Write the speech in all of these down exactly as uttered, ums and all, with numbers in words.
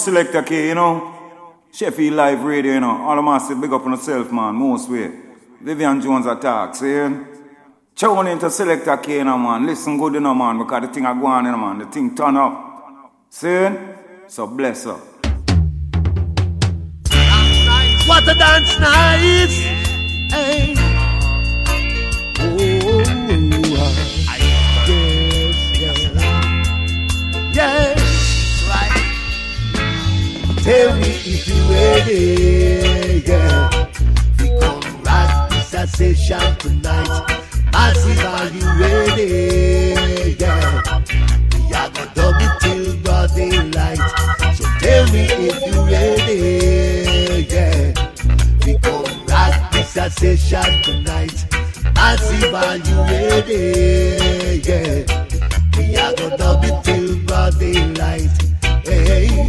Selector K, you know. Sheffield Live Radio, you know. All of us say big up on yourself, man. Most way. Vivian Jones attack, see? Tune into Selector K, you know, man. Listen good, you know, man. Because the thing are going, you know, man. The thing turn up. See? So bless up. What a dance nice! Hey. Oh, yes, yes, yes. Right. Tell me if you're ready, yeah. We come rock this a session tonight. Massive, are you ready, yeah? We are gonna double till broad daylight. So tell me if you're ready, yeah. We come rock this a session tonight. Massive, are you ready, yeah? We are gonna double till broad daylight. Hey,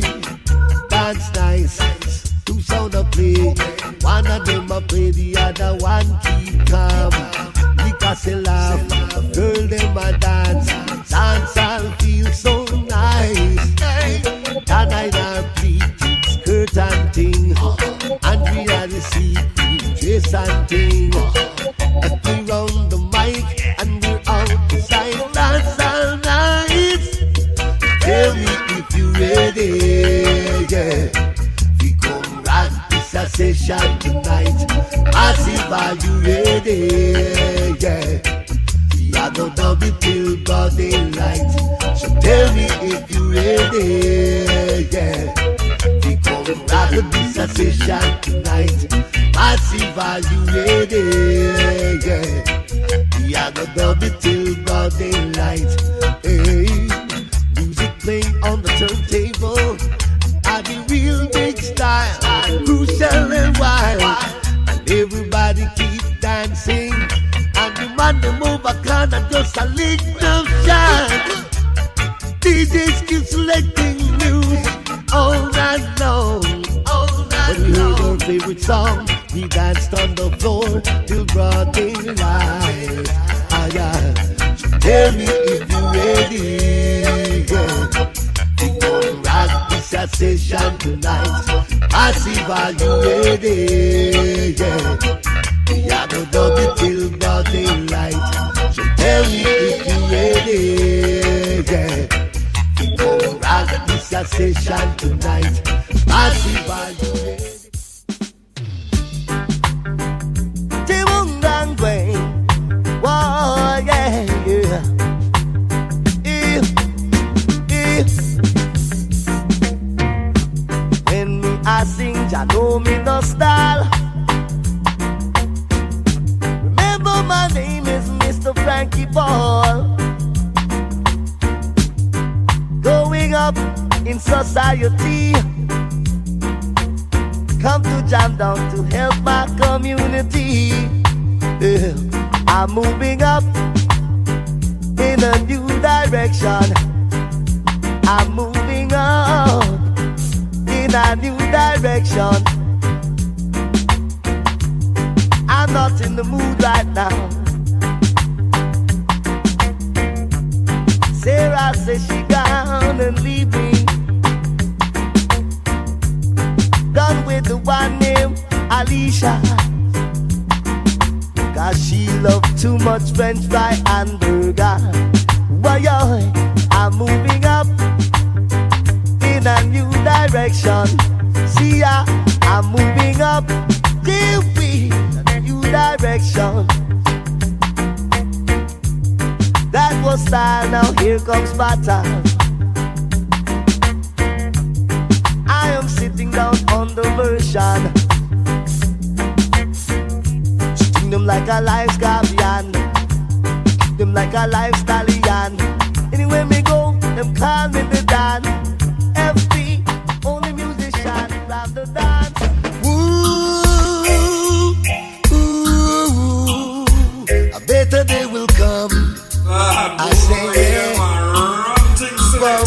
dance nice, two sound a play. One of them a play, the other one keep calm. Because they laugh, girl them a dance. Dance and feel so nice. Tonight I pleated skirt and ting. And we are the secret dress and ting. And we round the mic and we're outside. Dance all night. Tell me if you ready, yeah. We come rock this a session tonight. Massive, are you ready, yeah. We are gonna double till broad daylight. So tell me if you ready, yeah. We come rock this a session tonight. Massive, are you ready, yeah. We are gonna double till broad daylight. Hey. Playing on the turntable, I the real big style, crucial and wild, and everybody keep dancing, and the man them over corner just a lick of shine. D Js keep selecting music all night long. When we heard our favorite song, we danced on the floor till broad daylight. Ah, yeah. So tell me if you're ready, yeah. We gon' rock this a session tonight. Massive, are you ready, yeah. We are gonna double till broad daylight. So tell me if you're ready, yeah. We gon' rock this a session tonight. Massive, are you ready? Timungang way, whoa, yeah, yeah. If, if when me I sing, ya know me no style. Remember my name is Mister Frankie Paul. Going up in society, come to jam down to help my community. Yeah. I'm moving up in a new direction. I'm moving up in a new direction. I'm not in the mood right now. Sarah says she gone and leave me. Done with the one named Alicia, cause she loved too much French fry and burger. Why, I'm moving up in a new direction. See ya, I'm moving up in a new direction. That was style, now here comes pattern. I am sitting down on the version, treating them like a live scorpion, treat them like a live stallion. Anywhere me go, them call me the Dan. F B, only musician, love the dance. Ooh, ooh, a better day will come. Ah, I say, yeah, whoa,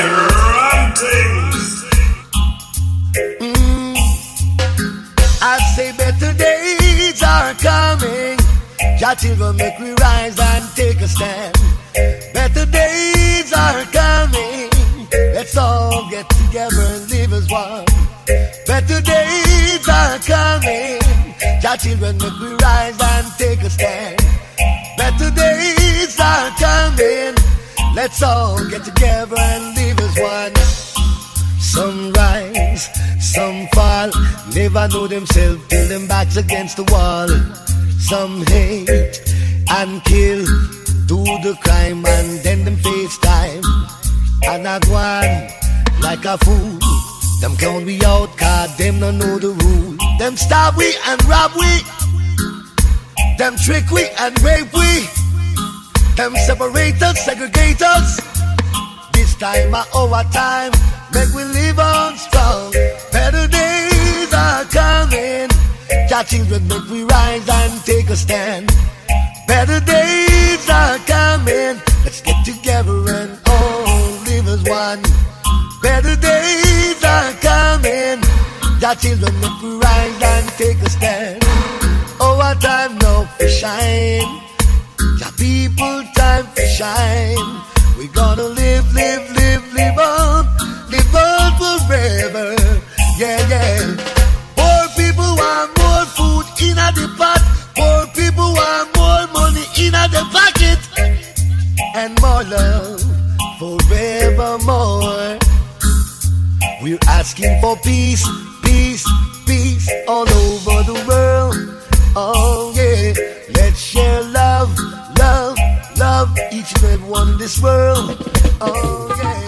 mm, I say better days are coming. Jah will make we rise and take a stand. Better days are coming. Let's all get together and live as as one. Better days are coming. Your children make we rise and take a stand. Better days are coming. Let's all get together and live as one. Some rise, some fall. Never know themselves till them backs against the wall. Some hate and kill, do the crime and then them face time. And I go on like a fool. Them count we out cause them don't know the rule. Them stab we and rob we. Them trick we and rape we. Them separate us, segregate us. This time are our time. Make we live on strong. Better days are coming. Your children make we rise and take a stand. Better days are coming. Let's get together and all live as one. Better days are coming. Your children make we rise and take a stand. Our time now for shine. Your people time for shine. We gonna live, live, live, live on. Live on forever. Yeah, yeah. Poor people want more food in a the pot. Poor people want more money in a the pocket. And more love forevermore. We're asking for peace, peace, peace all over the world. Oh yeah, let's share love, love, love each and every one in this world. Oh yeah.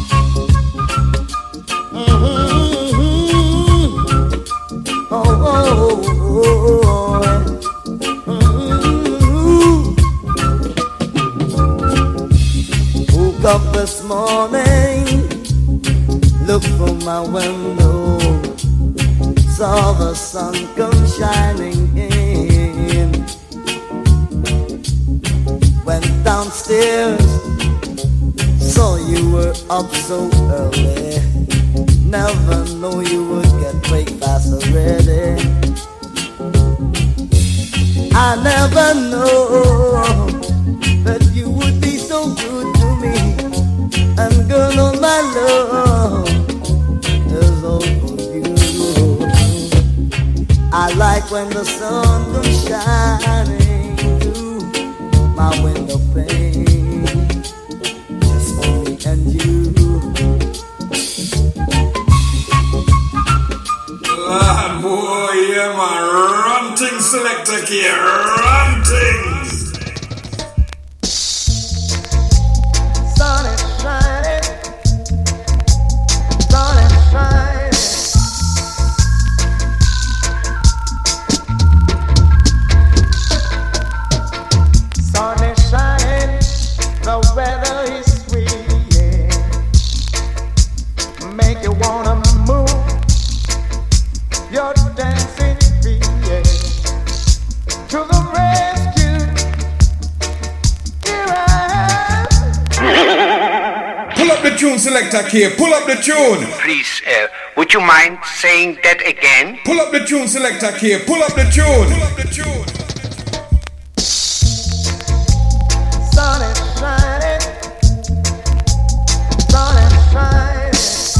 Mm-hmm. Oh, oh, oh, oh. Mm-hmm. Woke up this morning, looked from my window, saw the sun come shining in. Went downstairs, saw you were up so early. Never knew you would get breakfast already. I never know that you would be so good to me. And girl, all my love is all for you. I like when the sun comes shining through my window pane, just for me and you. Ah, boy, yeah, man, ranting selector here, ranting. Sun is shining, sun is shining. Sun is shining, the weather is sweet, yeah. Make you wanna move your dancing feet, yeah. To the rescue, here I am. Pull up the tune selector here, pull up the tune. Please, uh, would you mind saying that again? Pull up the tune selector here, pull up the tune. Pull up the tune. Sun is shining, sun is shining.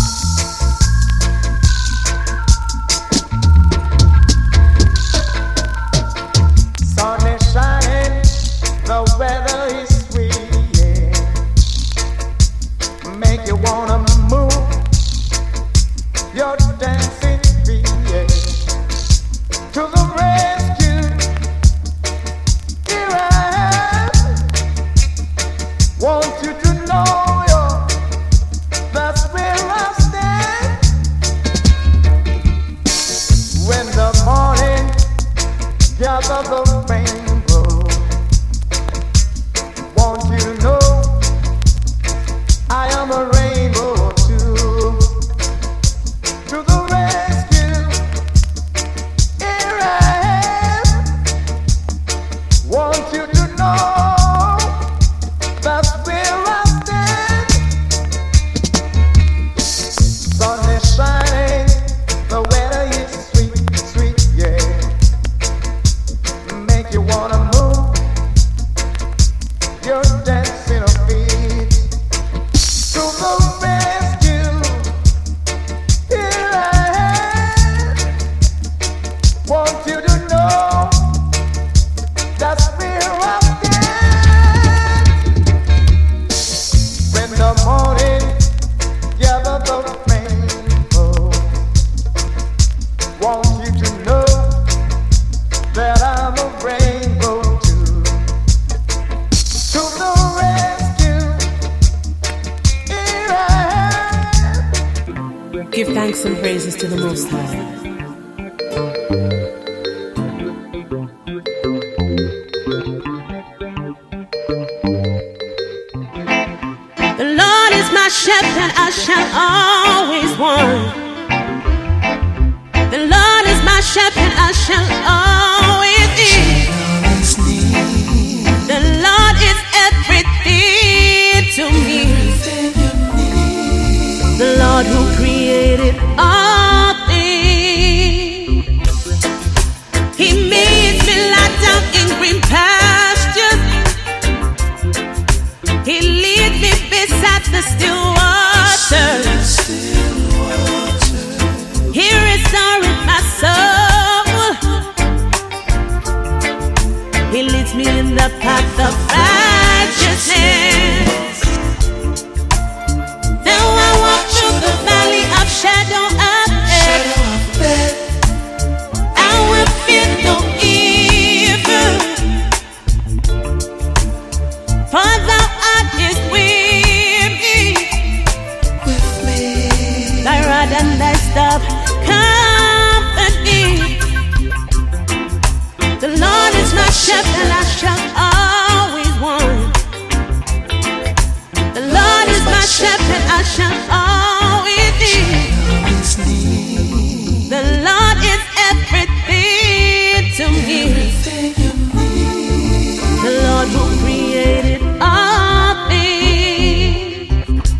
Sun is shining, the weather is sweet, yeah. Make you wanna move your dancing feet, yeah. To the rescue, here I am. Want you to know you're, that's where I stand. When the morning gather the rainbow, want you to know I am a rainbow too. To the rescue, here I am. Give thanks and praises to the Most High. The Lord is my shepherd, I shall always want. The Lord is my shepherd, I shall always need. The Lord is everything to me. The Lord who created all things. He made me lie down in green pastures. He leads me beside the still waters. He restored my soul. He leads me in the path of righteousness. The valley of shadow of death, I will fear no evil, for thou art with me. With me, thy rod and thy staff comfort me. The Lord is my shepherd, I shall always want. The Lord is my shepherd, I shall always. The Lord is everything to me. The Lord who created all things.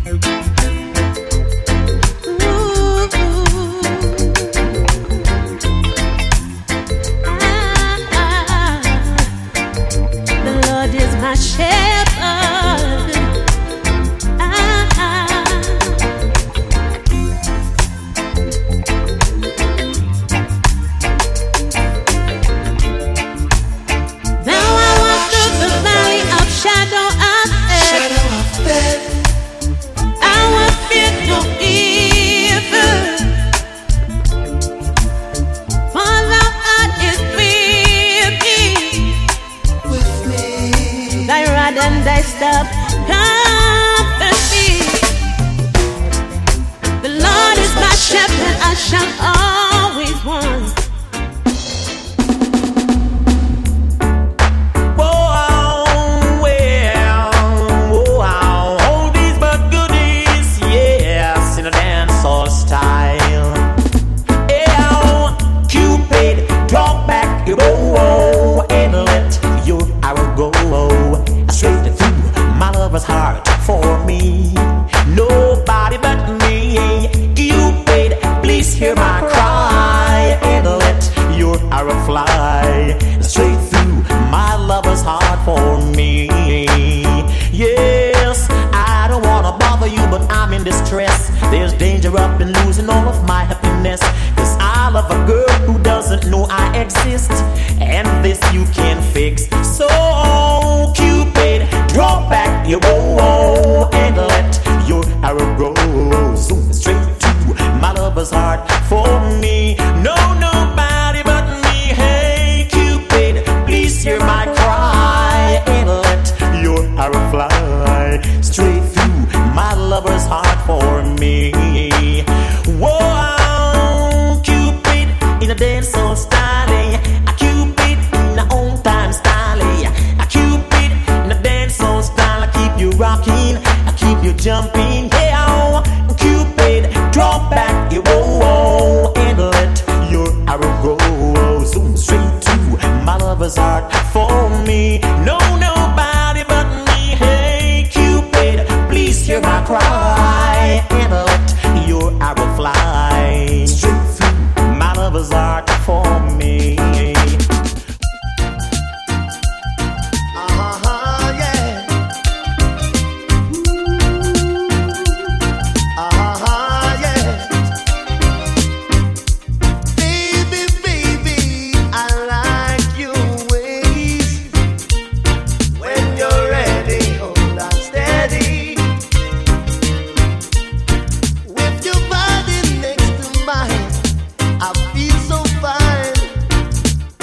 Ooh, ah, ah. The Lord is my shepherd. Ah, ah. And I stop comfort me. The Lord is my shepherd, I shall always want. Whoa, well, whoa, oldies but goodies, yes, in a dancehall style. Yeah, Cupid, draw back your bow and let your arrow go. Straight through my lover's heart for me. Nobody but me. Cupid, please hear my cry and let your arrow fly straight through my lover's heart for me. Yes, I don't wanna bother you, but I'm in distress. There's danger up in losing all of my happiness. Cause I love a girl who doesn't know I exist, and this you can fix. So Cupid, draw back your bow and let your arrow go. Zoom straight to my lover's heart for me. No, nobody but me. Hey Cupid, please hear my cry and let your arrow fly straight through my lover's heart for me. Whoa, Cupid, in a dancehall style, a Cupid in a own time style, a Cupid in a dancehall style. I keep you rocking, I keep you jumping. Yeah, Cupid, draw back your bow and let your arrow go. Zoom straight to my lover's heart for me. No, nobody but me. Hey Cupid, please hear my cry and let your arrow fly straight through my lover's heart for me. Uh-huh, yeah. Uh-huh, yeah. Baby, baby, I like your ways. When you're ready, hold on steady. With your body next to mine, I feel so fine.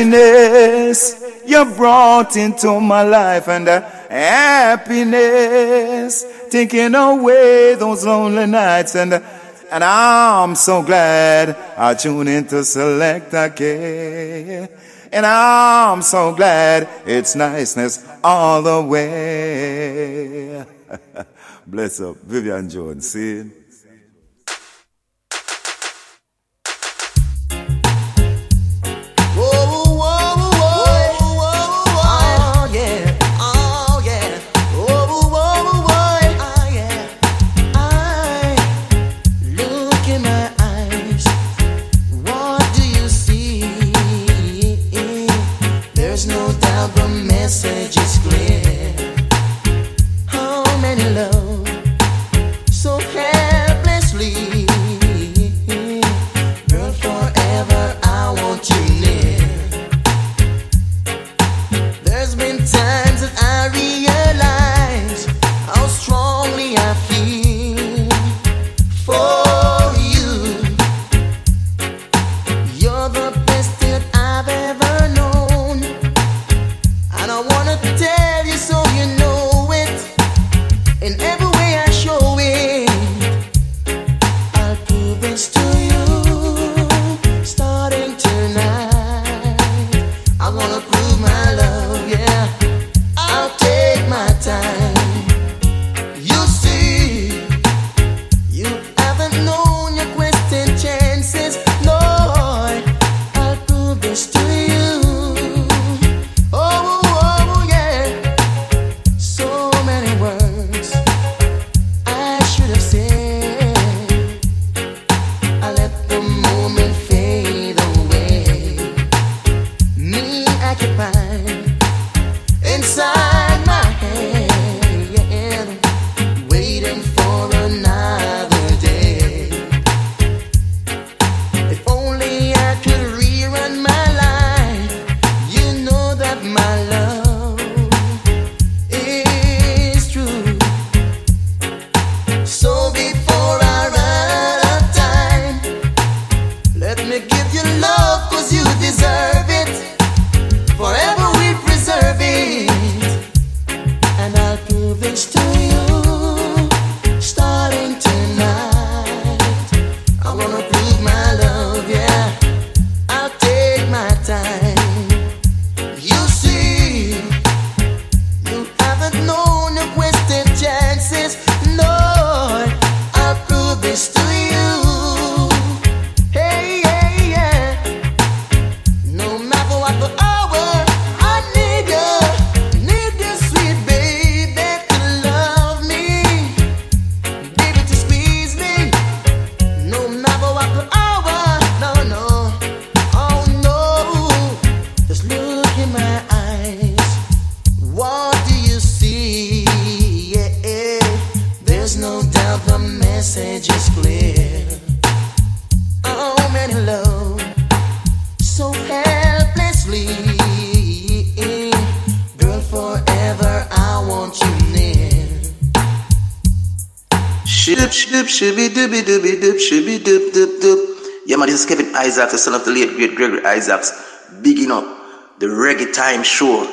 happiness you brought into my life, and the happiness taking away those lonely nights, and and I'm so glad I tune into Selector K, and I'm so glad it's niceness all the way. Bless up, Vivian Jones, see? Yeah, man, this is Kevin Isaacs, the son of the late great Gregory Isaacs, bigging up the Reggae Time Show,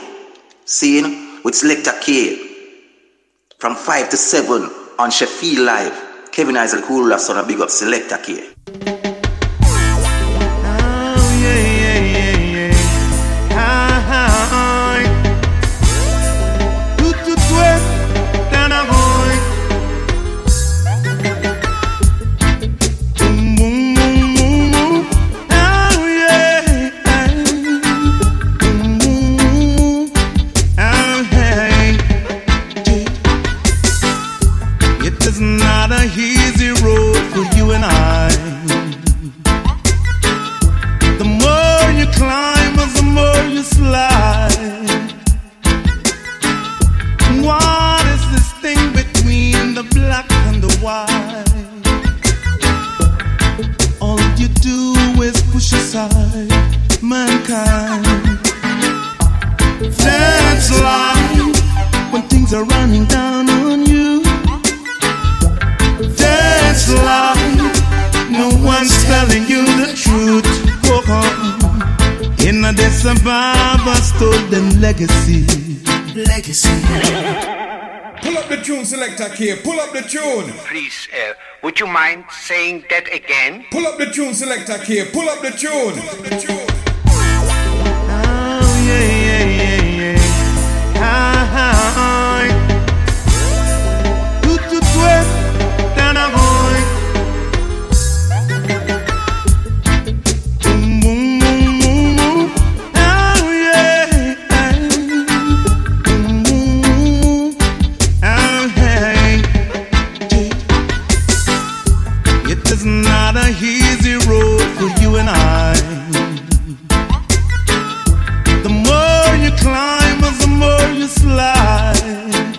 seeing with Selector K from five to seven on Sheffield Live. Kevin Isaac, who will son of big up Selector K. the survivors told them legacy. Legacy. Pull up the tune, Selector K. Pull up the tune. Please, uh, would you mind saying that again? Pull up the tune, Selector K. Pull up the tune. Pull up the tune. Oh, yeah, yeah, yeah, yeah. Hi, tout, tout, tout, down a boy. Boom, boom, boom, boom, boom. Oh, yeah. Boom, boom, boom. Oh, hey. It is not a easy road for you and I. The more you climb, the more you slide.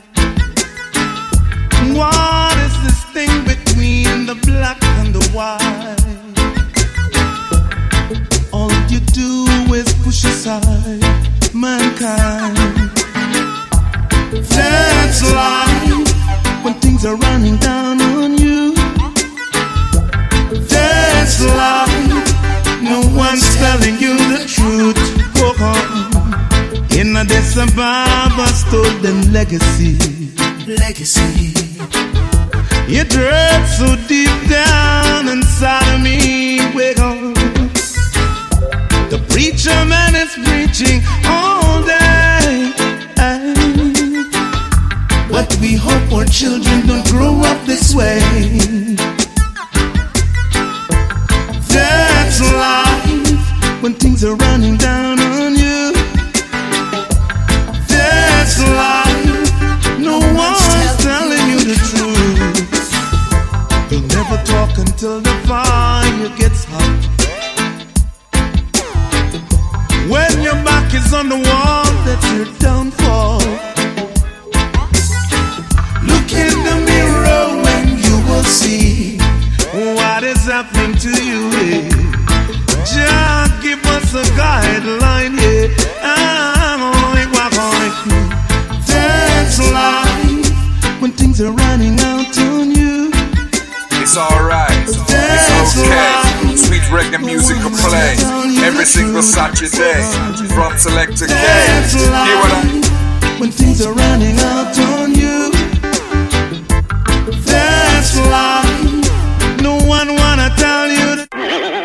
What is this thing between the black and the white? All you do is push aside mankind. That's life when things are running down on you. That's life, no one's telling you the truth. In the survivors told them legacy. Legacy. It hurts so deep down inside of me. Wake up. The preacher man is preaching all day. But we hope our children don't grow up this way. That's life when things are running down on you. That's life. No one's telling you the truth. You'll never talk until the fire gets hot. When your back is on the wall, that's your downfall. Look in the mirror when you will see what is happening to you here. Just give us a guideline here. I'm going, walk on. That's life when things are running out on you. It's alright, it's okay. Sweet reggae music will play every single Saturday from Selector K. Hear what I when things are running out on you. That's life. No one wanna tell you that.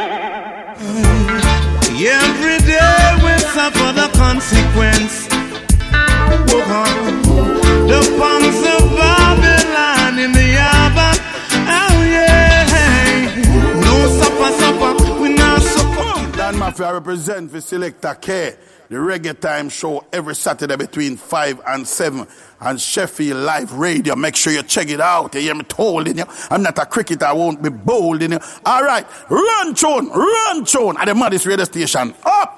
Every day we suffer the consequence. Whoa, the punks of Babylon in the Yaba. Oh yeah, no supper, supper, we not succumb. Dan Mafia represent for Selector K, the Reggae Time show every Saturday between five and seven on Sheffield Live Radio. Make sure you check it out. You hear me told in you. I'm not a cricketer, I won't be bold in you. All right, run tune, run tune at the maddest radio station. Up!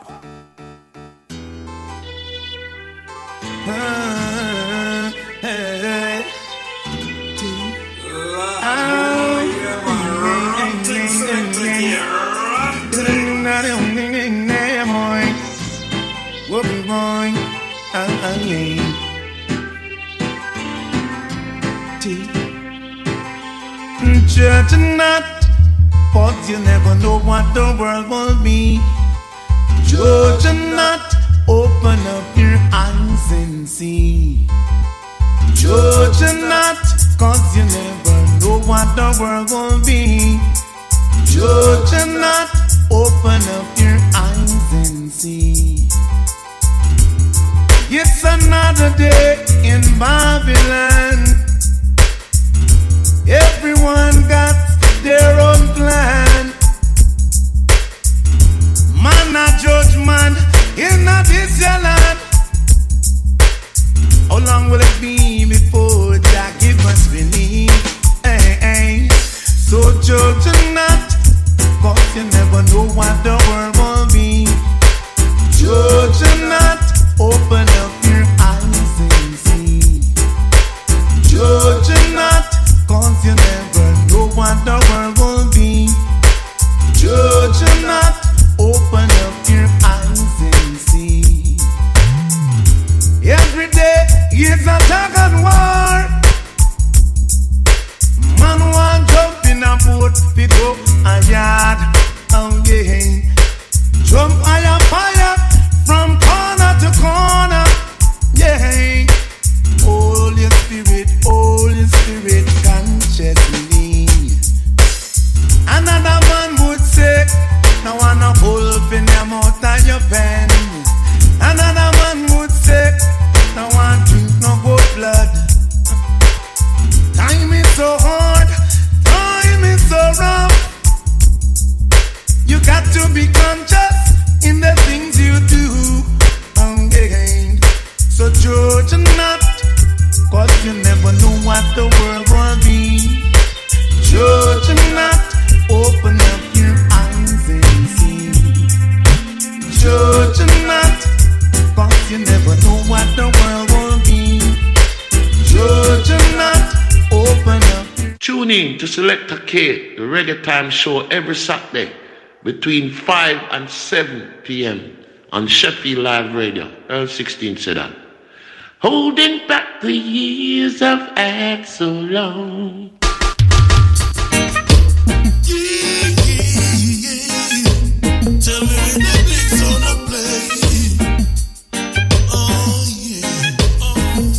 Judge not, but you never know what the world will be. Judge not, open up your eyes and see. Judge not, cause you never know what the world will be. Judge not, open up your eyes and see. It's another day in Babylon. Everyone got their own plan. Man a judge man in a this your land. How long will it be before Jah give us relief? Hey, hey. So judge not, cause you never know what the world will be. Judge not, open up your eyes and see. Judge not, cause you never know what the world will be. Judge not, open up your eyes and see. Every day is a tug and war. Man want jump in a boat, pick up a yard. Oh yeah. Jump higher, fire. judge not, cause you never know what the world will be. Judge not, open up your eyes and see. Judge not, cause you never know what the world will be. Judge not, open up. Tune in to Selector K, the Reggae Time Show, every Saturday between five and seven p.m. on Sheffield Live Radio. Earl sixteen said that. Holding back the years I've had so long. Yeah, yeah, yeah. Tell me when the beats on the play. Oh yeah, oh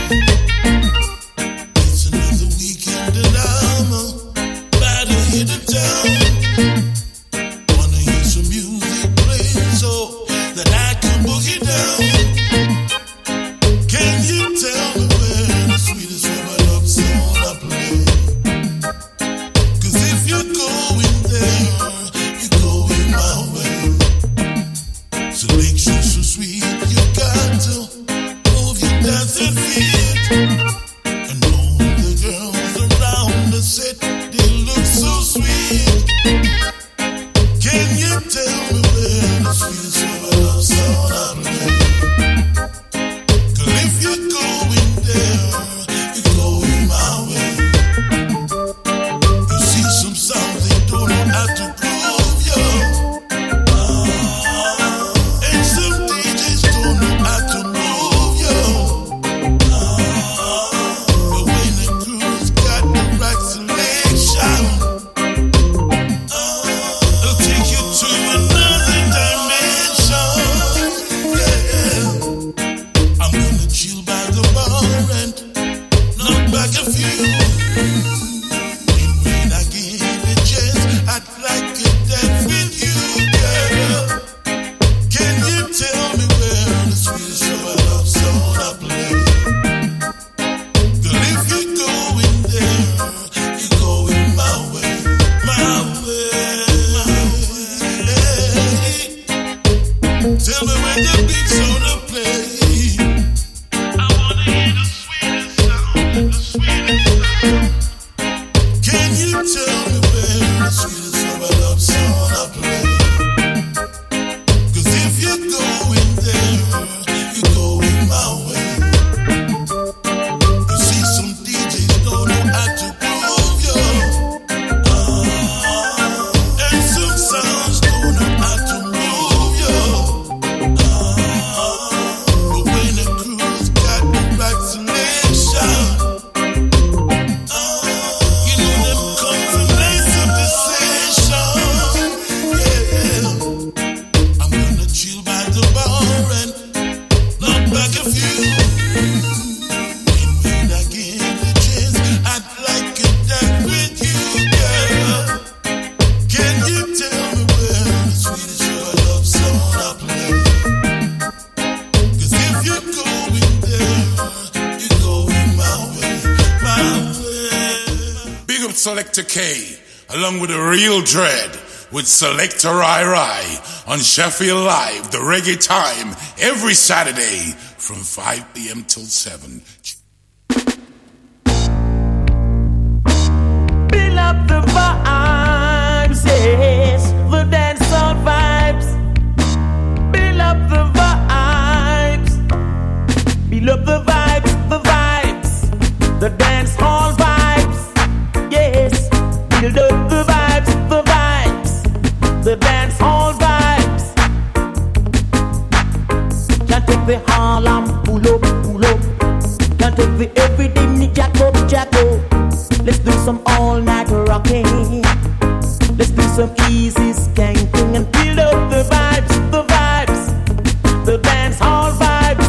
yeah. It's another weekend and I'm about to hit the town. Wanna hear some music playing so that I can boogie down. Can you tell me where the sweetest rubber love song I play? Cause if you're going there, you're going my way. Selection so sweet, you got to move your dancing feet. And all the girls around the set, they look so sweet. Can you tell me where the sweetest rubber love song I play? If you're going there, you're going my way. You see some songs they don't know how to groove, yo. Ah, and some D Js don't know how to move, yo. Ah, but when the crew's got the right selection, ah, they'll take you to another dimension, yeah. I'm gonna chill by the bar and knock back a few. And when I get a chance, I'd like to dance with you, girl. Can you tell me where the sweetest of our love song I play? Girl, if you're going there, you're going my way, my way, my way. Tell me where the beats on the play. Can you tell me where the sweetest of our love song I play? Cause if you're going there, you're going my way. You see some D Js don't know how to groove, yo. Ah, and some sounds don't know how to move, yo. Ah, but when the crew's got the right selection, Selector K, along with the Real Dread, with Selector Rai Rai on Sheffield Live, the Reggae Time, every Saturday from five p.m. till seven. Build up the vibes, yes, the dancehall vibes. Build up the vibes. Build up the vibes, the vibes, the dancehall vibes. Yes, build up the vibes, the vibes, the dance hall vibes. Can't take the Harlem, pull up, pull up. Can't take the everyday jack up, jack up. Let's do some all night rocking. Let's do some easy skanking and build up the vibes, the vibes, the dance hall vibes.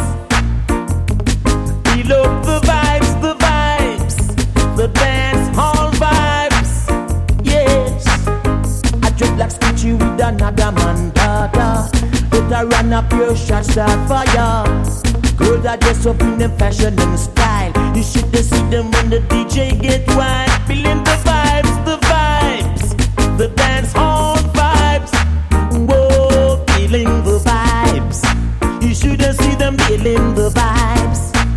Build up the vibes, the vibes, the dance hall vibes. Yes, I drip like Scoochie with another man dada. Better run up your shot, start fire. Girls are dressed up in the fashion and style. You should have seen them when the D J get wild. Feeling the vibes, the vibes, the dance hall vibes. Whoa, feeling the vibes. You should have seen them feeling the vibes.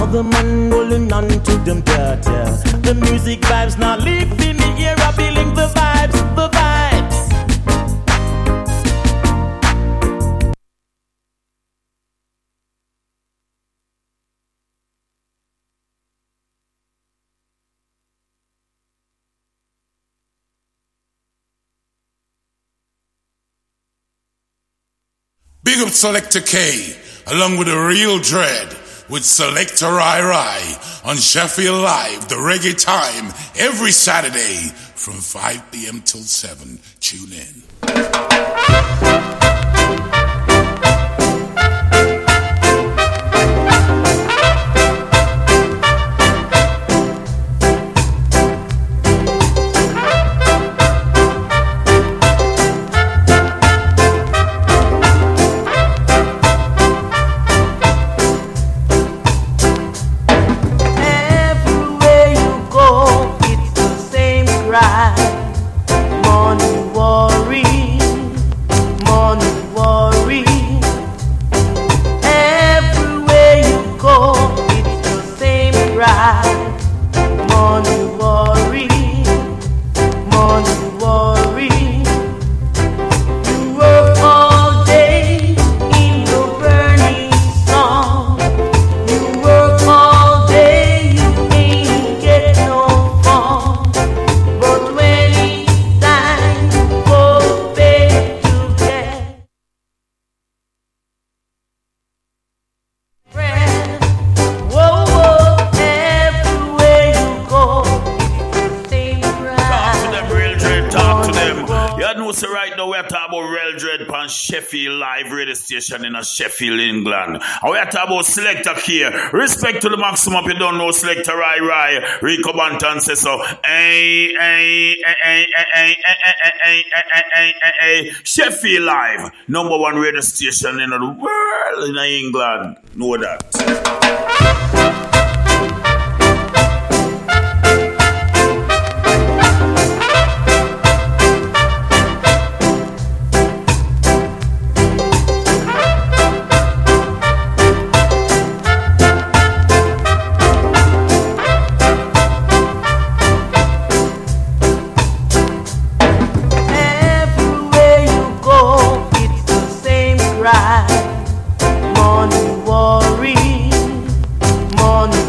Another man holding on to them data. The music vibes now live in the air, feeling the vibes, the vibes. Big up Selector K, along with the Real Dread, with Selector Rai Rai on Sheffield Live, the reggae time, every Saturday from five p.m. till seven. Tune in. Sheffield Live radio station in a Sheffield, England. And we are talking about Selector here. Respect to the maximum. If you don't know Selector Rai Rai, Rico Banton says so. Hey, hey, hey, hey, hey, hey, hey, hey, Sheffield Live, number one radio station in the world in England. Know that. Morning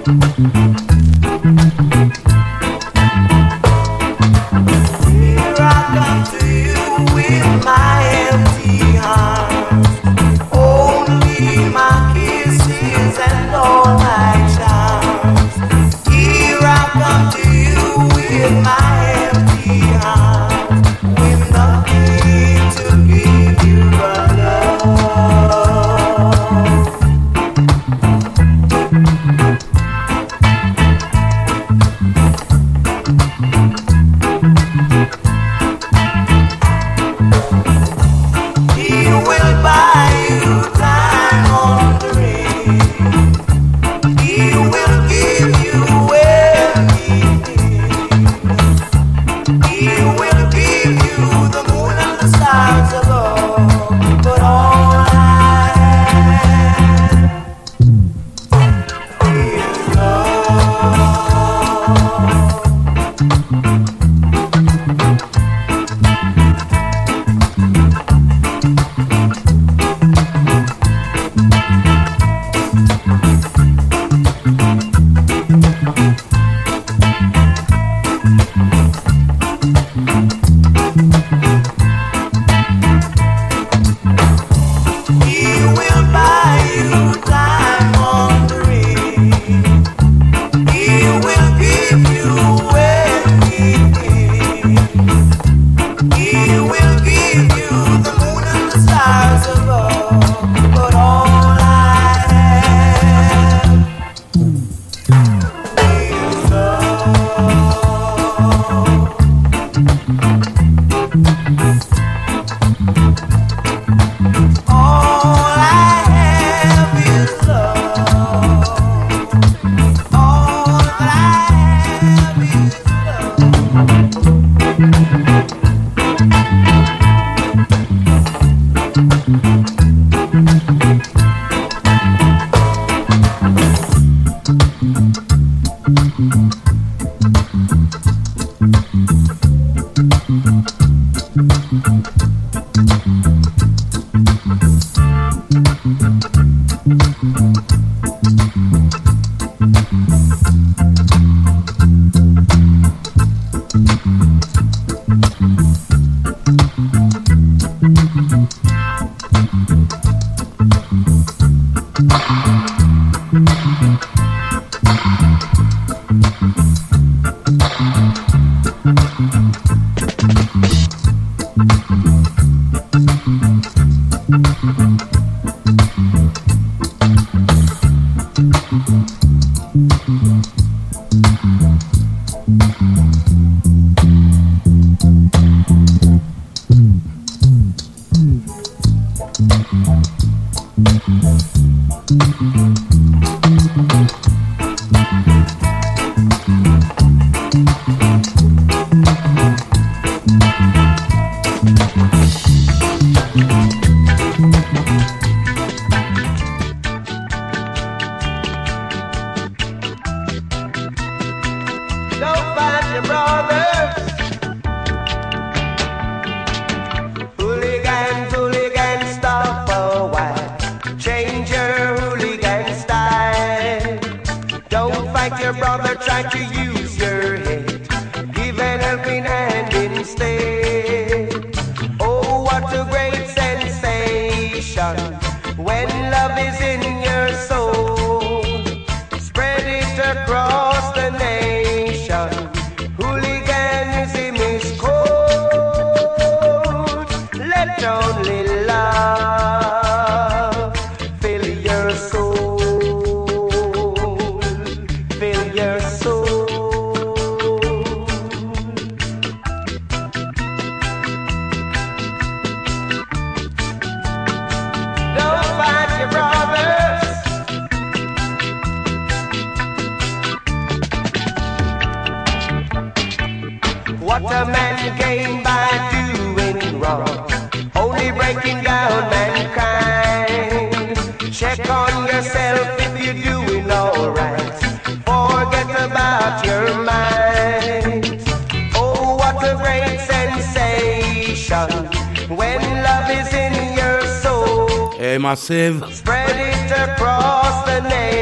Massive. Spread it across the nation.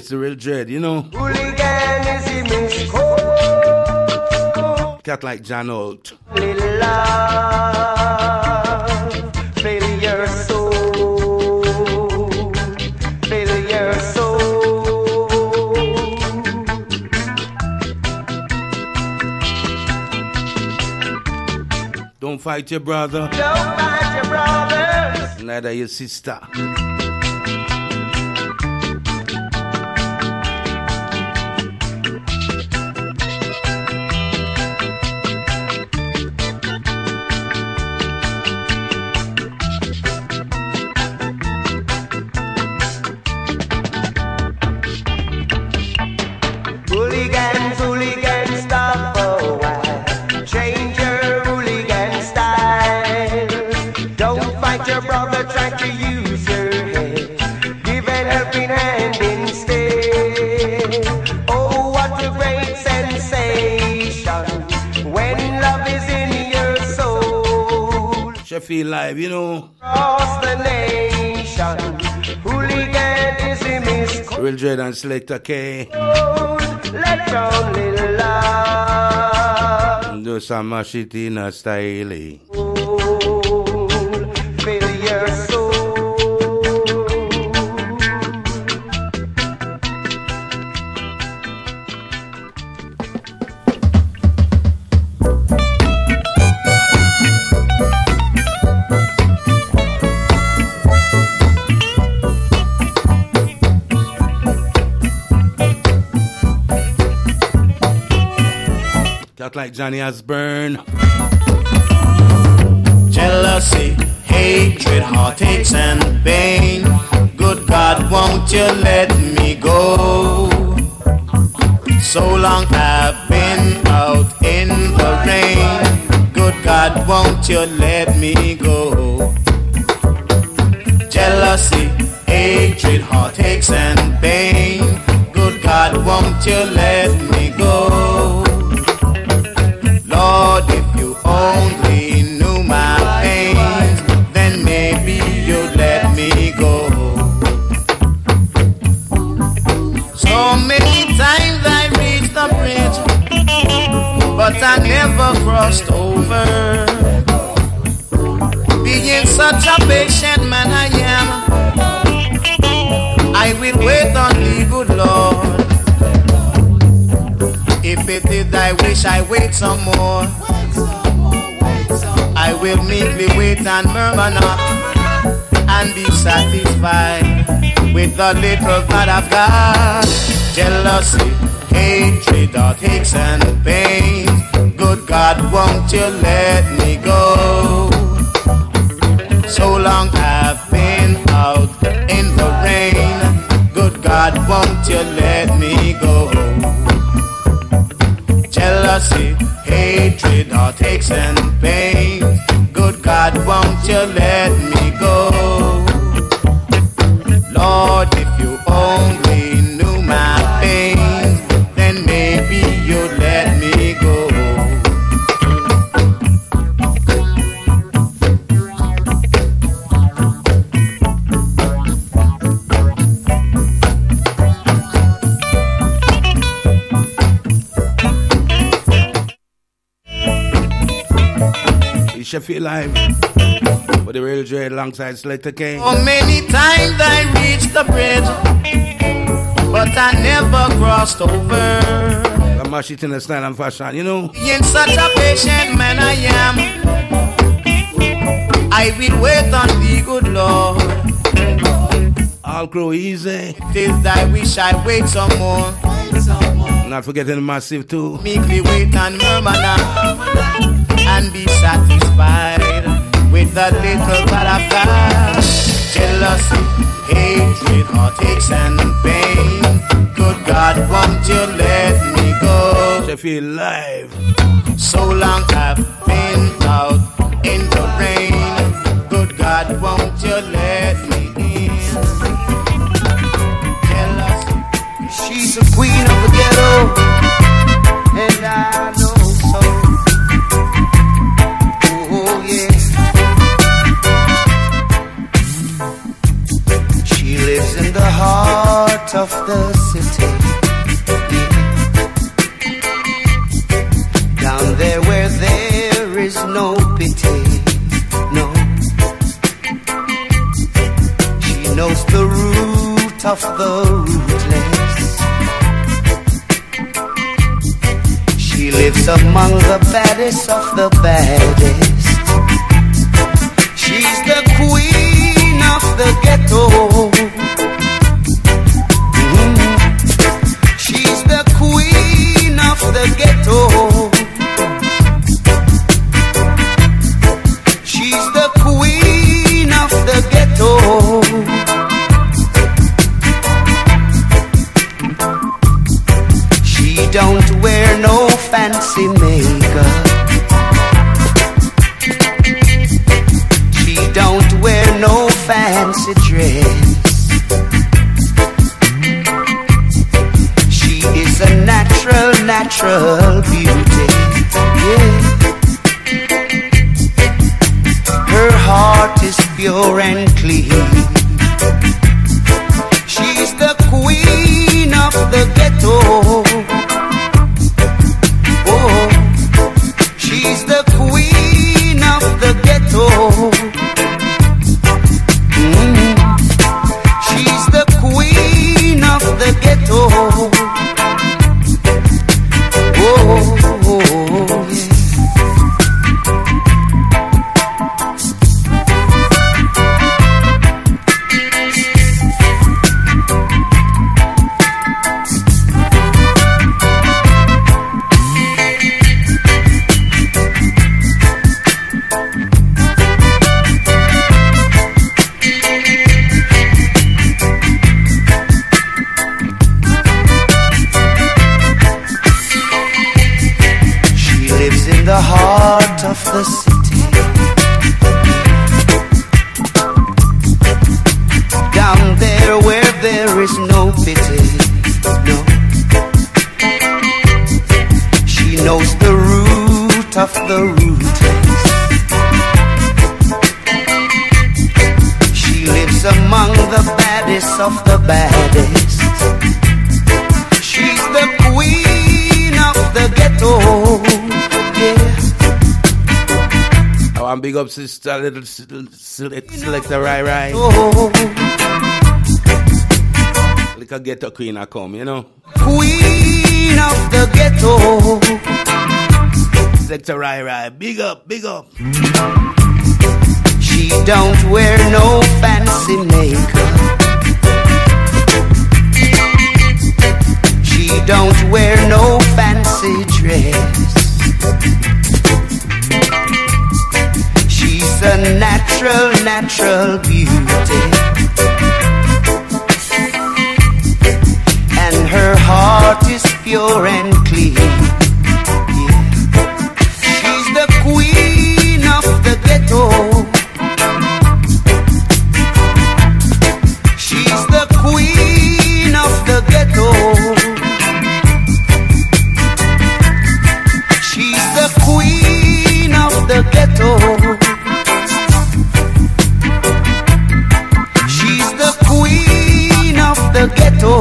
It's the real dread, you know. Cat like John Holt. Little love, fill your soul, fill your soul. Don't fight your brother. Don't fight your brothers. Neither your sister. Hooligans, hooligans, stop for a while. Change your hooligan style. Don't fight your brother, try to use your head. Give an helping hand instead. Oh, what a great sensation when love is in your soul. Sheffield Live, you know. Across the nation, hooliganism is cold. Real Dread and Selector K. Let your little love Do some mash it in a style. fill your soul. Cat like Johnny Osbourne. Jealousy, hatred, heartaches and pain. Good God, won't you let me go? So long I've been out in the rain. Good God, won't you let me go? Jealousy, hatred, heartaches and pain. Good God, won't you let me go? Lord, if you only knew my pains, then maybe you'd let me go. So many times I reached the bridge, but I never crossed over. Being such a patient man I am, I will wait on the good Lord. If it is I wish I wait some more, I will meekly wait and murmur not, and be satisfied with the little that I've got. Jealousy, hatred, heartaches and pain. Good God, won't you let me go? So long I've been out in the rain. Good God, won't you let me go? Jealousy, hatred, heartaches and pain. Good God, won't you let me go? Lord, if you only knew my pain, then maybe you'd let me go. Sheffield Live for the Real Dread alongside Selector K. So many times I reached the bridge, but I never crossed over. I mash it in the style and fashion, you know. In such a patient man I am, I will wait on the good Lord. All grow easy. Till I wish I wait some more. Not forgetting the massive too. Meekly wait and murmur now, and be satisfied with the little that I've got. Jealousy, hatred, heartaches and pain. Good God, won't you let me go? Sheffield Live. So long I've been out in the rain. Good God, won't you let me in? Jealousy. She's a queen of the ghetto, and I know so. Oh yeah. She lives in the heart of the city. lives among the baddest of the baddest. She's the queen of the ghetto. Mm-hmm. She's the queen of the ghetto. She's the queen of the ghetto. She don't wear no fancy makeup. She don't wear no fancy dress. She is a natural, natural beauty. Yeah. Her heart is pure and clean. She's the queen of the ghetto. Oh, she's the queen of the ghetto. Mm. She's the queen of the ghetto. Oh, oh, oh, yeah. The heart of the city, down there where there is no pity, no. She knows the root of the rootless. She lives among the baddest of the baddest. She's the queen of the ghetto. And big up sister, little selector Rai Rai. Like a ghetto queen I come, you know. Queen of the ghetto. Selector Rai Rai, big up, big up. She don't wear no fancy makeup. She don't wear no fancy dress. She's a natural, natural beauty. And her heart is pure and clean. Yeah. She's the queen of the ghetto. She's the queen of the ghetto. She's the queen of the ghetto. She's the queen of the ghetto.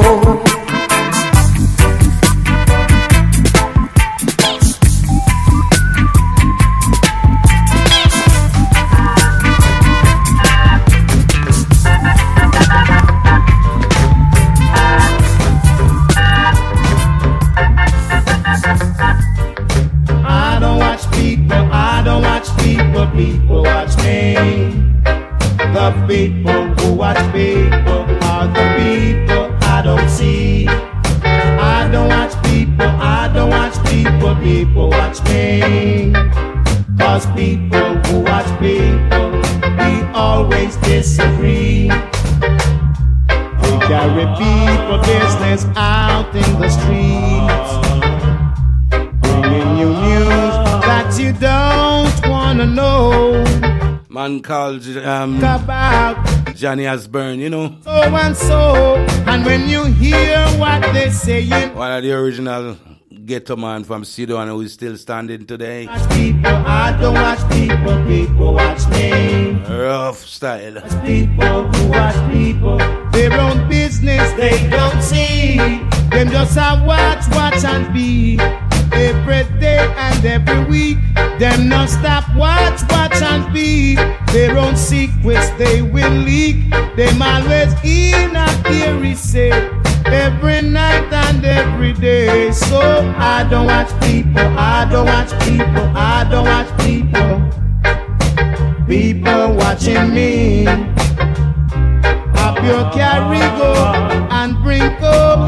I don't watch people, I don't watch people, people watch me. The people who watch people are the people I don't see. I don't watch people, I don't watch people, people watch me. Cause people who watch people, we always disagree. We carry people business out in the streets, bringing you news that you don't wanna know. Man called um, about Johnny Osbourne, you know. So and so, and when you hear what they saying, one of the original ghetto man from Sidon who is still standing today. Watch people, I don't watch people, people watch me. Rough style. Watch people who watch people, their own business they don't see. Them just a watch, watch and be. Every day and every week, them non stop watch, watch and be. Their own secrets they will leak. Them always in a theory say, every night and every every day. So I don't watch people, I don't watch people, I don't watch people. People watching me. Up your carry go and bring up.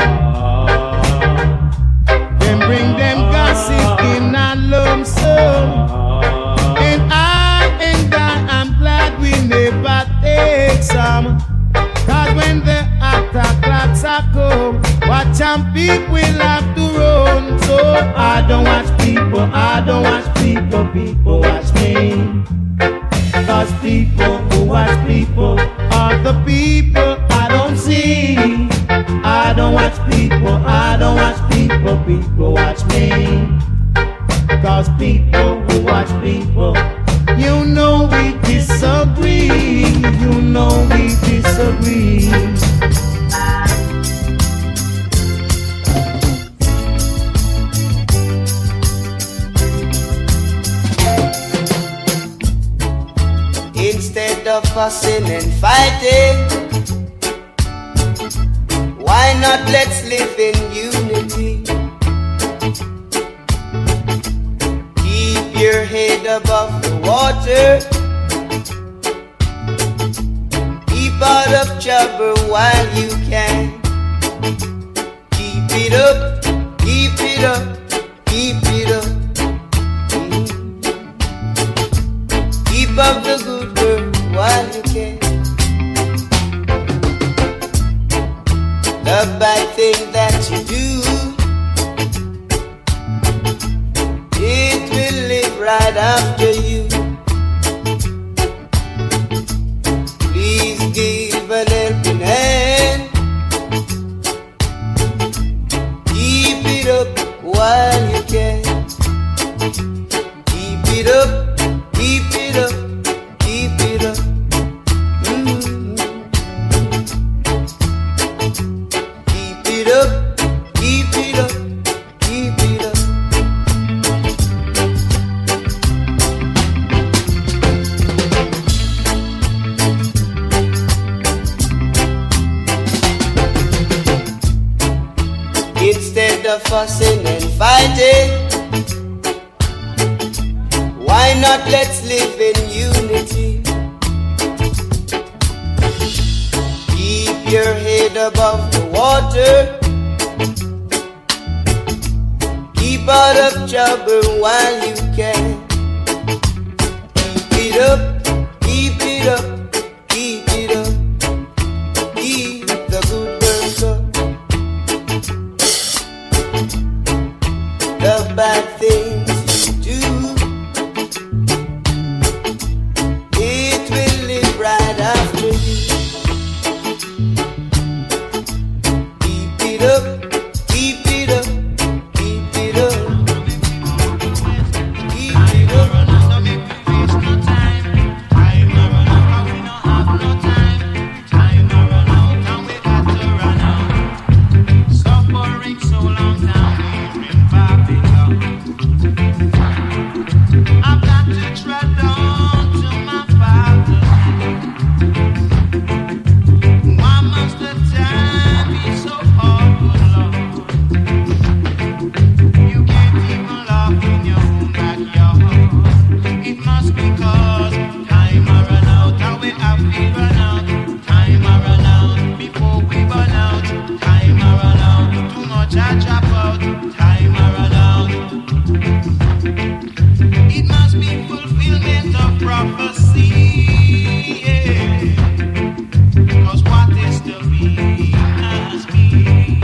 Then bring them gossip in a lump sum. And I and I, I'm glad we never take some. Cause when the attack clocks are come, watch and people will have to run. So I don't watch people, I don't watch people, people watch me. Cause people who watch people are the people I don't see. I don't watch people, I don't watch people, people watch me. Cause people who watch people, you know we disagree, you know we disagree. Instead of fussing and fighting, why not let's live in unity? Keep your head above the water, keep out of trouble while you can. Keep it up, keep it up, keep it up. Keep up the good work while you can. The bad thing that you do, it will live right after you. Please give an helping hand. Keep it up while you can. Keep it up, keep it up. Keep it up. Mm-hmm. Keep it up. Keep it up. Keep it up. Instead of fussing and fighting, why not let's live in unity? Keep your head above the water, keep out of trouble while you can. Keep it up, keep it up, keep it up. Keep the good work up. The bad things you do, it will live right after you. Keep it up, keep it up, keep it up. Keep it up. Time a run out, we don't have no time. Time a run out, and we got to run out. Suffering so long down here in Babylon. I've got to tread on to my Father. Why must the time be so awful, Lord? You can't even laugh in your own backyard. It must be cause time a run out, and we have to run out. Time a run out before we burn out. Time a run out, too much I drop out. Time a run out. It must be fulfillment of prophecy, yeah. Cause what is to be must be.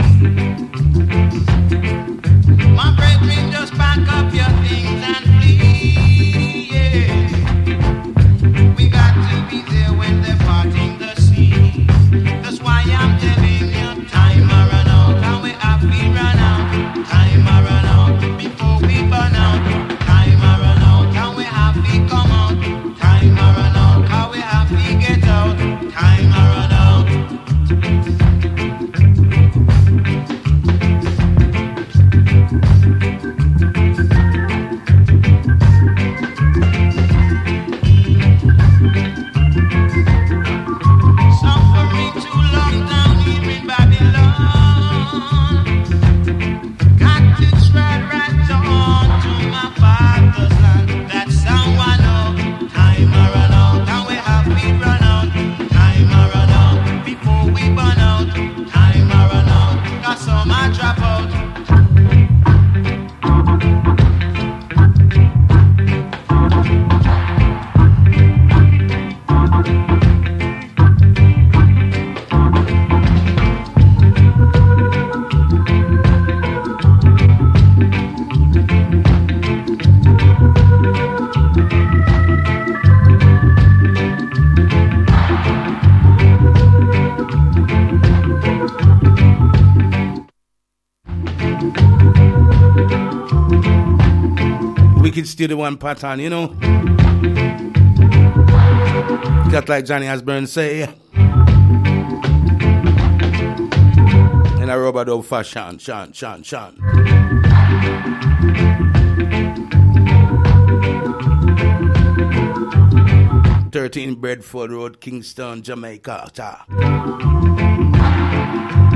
My brethren, just pack up your things and flee, yeah. We got to be there when they're parting the sea. That's why I'm telling you, time a run out, and we have to run out. Time a run out before we burn out. Time a run out, and we have to come out. Time a run out, and we have to get out. Time a run out. Wicked Studio One pattern, you know. Just like Johnny Osbourne say. In a rubber dub fashion, Sean, Sean, Sean. thirteen Bedford Road, Kingston, Jamaica. Ta.